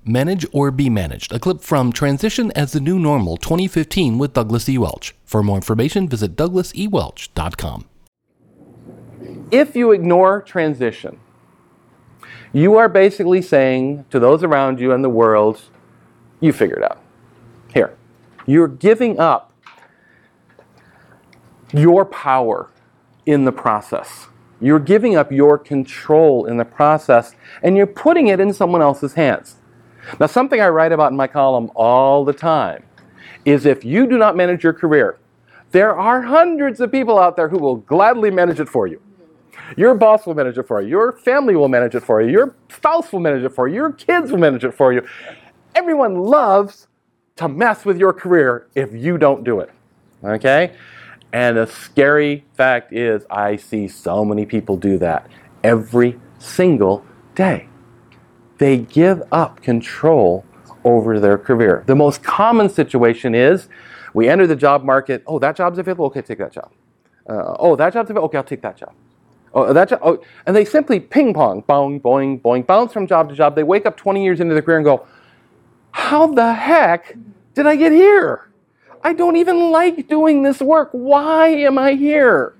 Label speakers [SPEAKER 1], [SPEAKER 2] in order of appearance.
[SPEAKER 1] Manage or Be Managed, a clip from Transition as the New Normal 2015 with Douglas E. Welch. For more information, visit douglasewelch.com.
[SPEAKER 2] If you ignore transition, you are basically saying to those around you and the world, you figure it out. Here, you're giving up your power in the process. You're giving up your control in the process, and you're putting it in someone else's hands. Now, something I write about in my column all the time is if you do not manage your career, there are hundreds of people out there who will gladly manage it for you. Your boss will manage it for you. Your family will manage it for you. Your spouse will manage it for you. Your kids will manage it for you. Everyone loves to mess with your career if you don't do it. Okay? And the scary fact is I see so many people do that every single day. They give up control over their career. The most common situation is we enter the job market. Oh, that job's available? Okay, take that job. Oh, that job's available? Okay, I'll take that job. Oh, that job. Oh, and they simply ping pong, boing, boing, boing, bounce from job to job. They wake up 20 years into their career and go, how the heck did I get here? I don't even like doing this work. Why am I here?